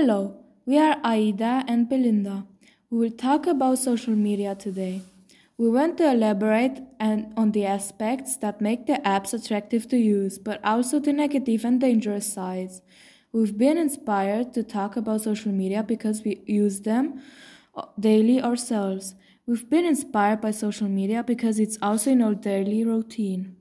Hello, we are Aida and Belinda. We will talk about social media today. We want to elaborate on the aspects that make the apps attractive to use, but also the negative and dangerous sides. We've been inspired to talk about social media because we use them daily ourselves. We've been inspired by social media because it's also in our daily routine.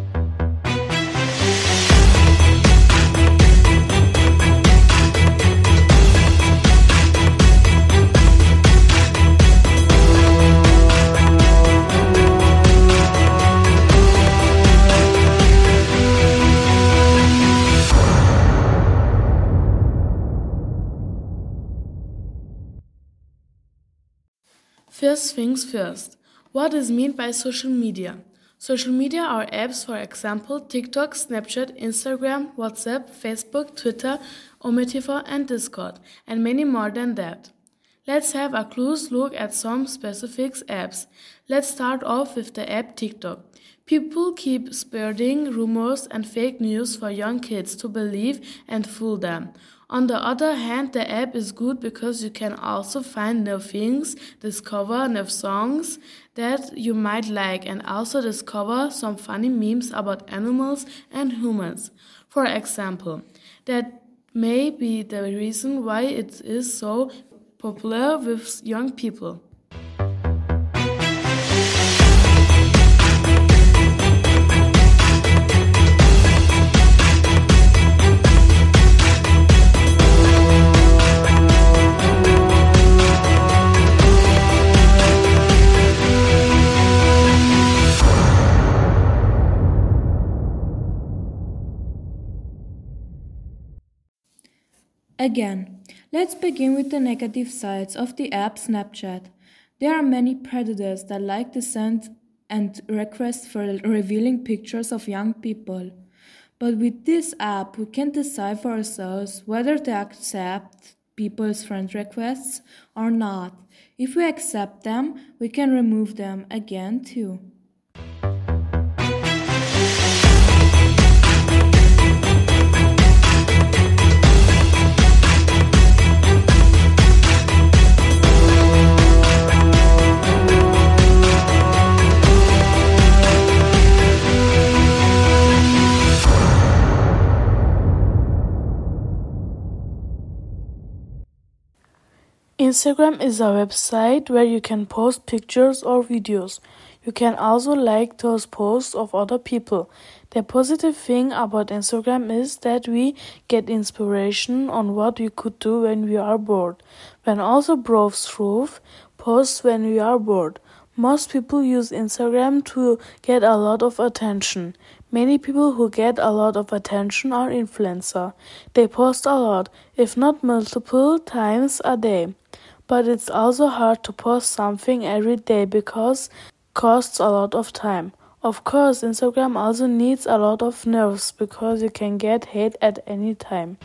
First things first. What is meant by social media? Social media are apps, for example, TikTok, Snapchat, Instagram, WhatsApp, Facebook, Twitter, Ometiva, and Discord, and many more than that. Let's have a close look at some specific apps. Let's start off with the app TikTok. People keep spreading rumors and fake news for young kids to believe and fool them. On the other hand, the app is good because you can also find new things, discover new songs that you might like, and also discover some funny memes about animals and humans. For example, that may be the reason why it is so popular with young people. Again, let's begin with the negative sides of the app Snapchat. There are many predators that like to send and request for revealing pictures of young people. But with this app, we can decide for ourselves whether to accept people's friend requests or not. If we accept them, we can remove them again too. Instagram is a website where you can post pictures or videos. You can also like those posts of other people. The positive thing about Instagram is that we get inspiration on what we could do when we are bored. When also browse through posts when we are bored. Most people use Instagram to get a lot of attention. Many people who get a lot of attention are influencers. They post a lot, if not multiple times a day. But it's also hard to post something every day because it costs a lot of time. Of course, Instagram also needs a lot of nerves because you can get hate at any time.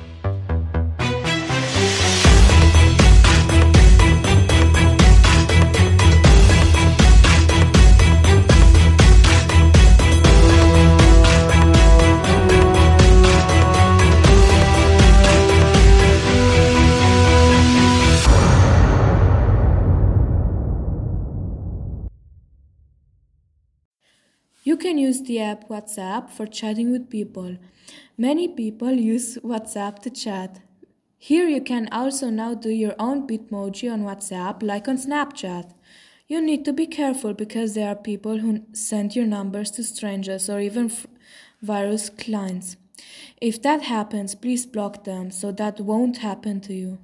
You can use the app WhatsApp for chatting with people. Many people use WhatsApp to chat. Here you can also now do your own Bitmoji on WhatsApp like on Snapchat. You need to be careful because there are people who send your numbers to strangers or even virus clients. If that happens, please block them so that won't happen to you.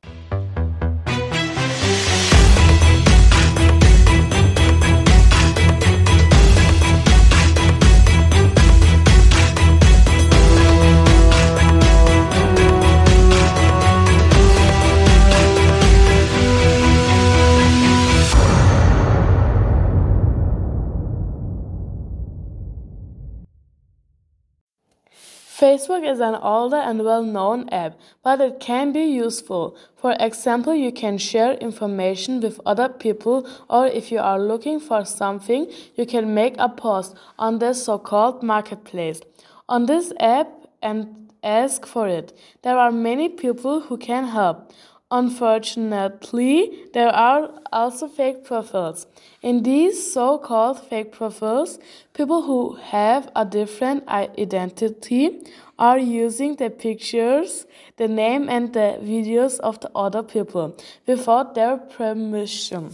Facebook is an older and well-known app, but it can be useful. For example, you can share information with other people, or if you are looking for something, you can make a post on the so-called marketplace. On this app and ask for it. There are many people who can help. Unfortunately, there are also fake profiles. In these so-called fake profiles, people who have a different identity are using the pictures, the name, and the videos of the other people without their permission.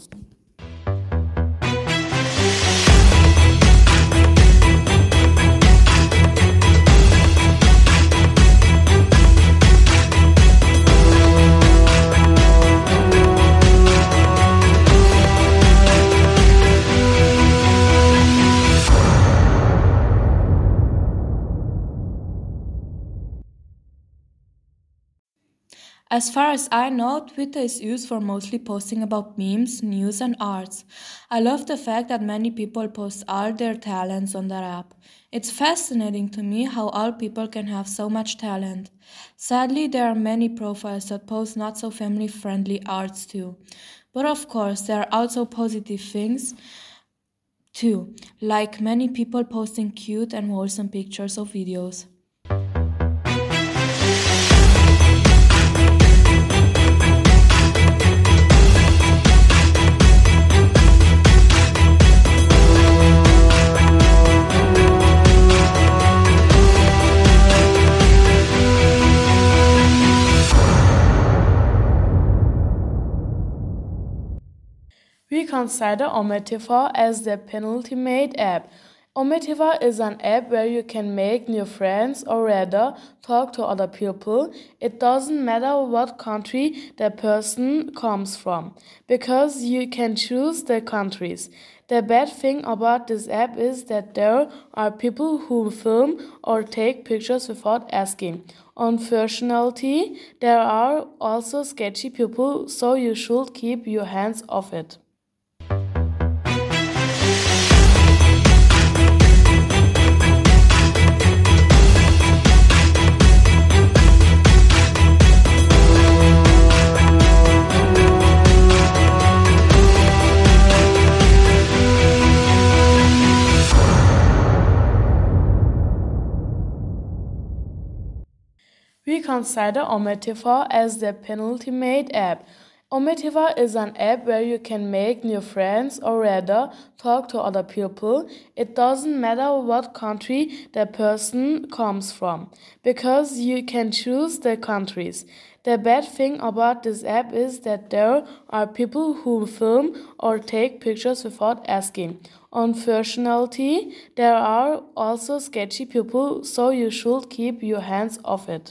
As far as I know, Twitter is used for mostly posting about memes, news, and arts. I love the fact that many people post all their talents on that app. It's fascinating to me how all people can have so much talent. Sadly, there are many profiles that post not so family-friendly arts too. But of course, there are also positive things too, like many people posting cute and wholesome pictures or videos. We consider Ometiva as the penultimate app. Ometiva is an app where you can make new friends or rather talk to other people. It doesn't matter what country the person comes from because you can choose the countries. The bad thing about this app is that there are people who film or take pictures without asking. Unfortunately, there are also sketchy people, so you should keep your hands off it. We consider Ometiva as the penultimate app. Ometiva is an app where you can make new friends or rather talk to other people. It doesn't matter what country the person comes from because you can choose the countries. The bad thing about this app is that there are people who film or take pictures without asking. Unfortunately, there are also sketchy people, so you should keep your hands off it.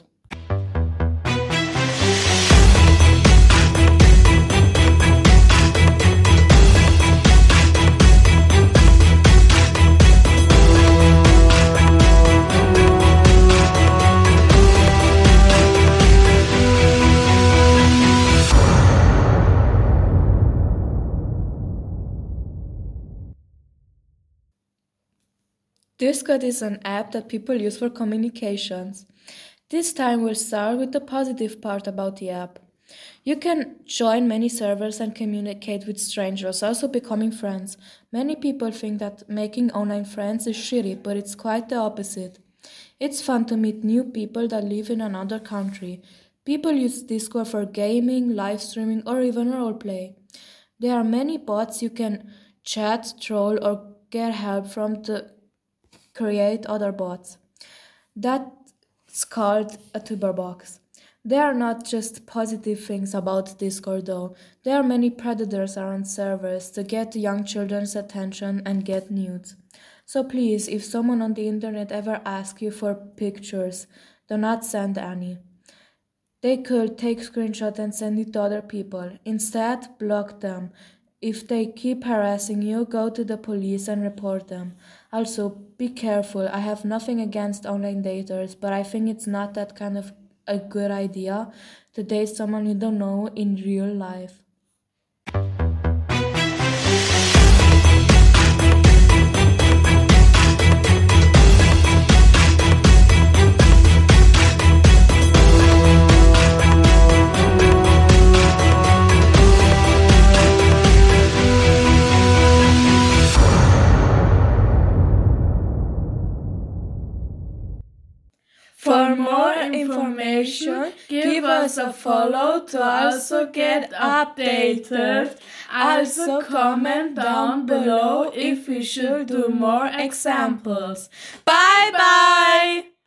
Discord is an app that people use for communications. This time we'll start with the positive part about the app. You can join many servers and communicate with strangers, also becoming friends. Many people think that making online friends is shitty, but it's quite the opposite. It's fun to meet new people that live in another country. People use Discord for gaming, live streaming, or even roleplay. There are many bots you can chat, troll, or get help from to create other bots. That's called a tuber box. There are not just positive things about Discord though. There are many predators around servers to get young children's attention and get nudes. So please, if someone on the internet ever asks you for pictures, do not send any. They could take screenshots and send it to other people. Instead, block them. If they keep harassing you, go to the police and report them. Also, be careful. I have nothing against online daters, but I think it's not that kind of a good idea to date someone you don't know in real life. For more information, give us a follow to also get updated. Also comment down below if we should do more examples. Bye bye!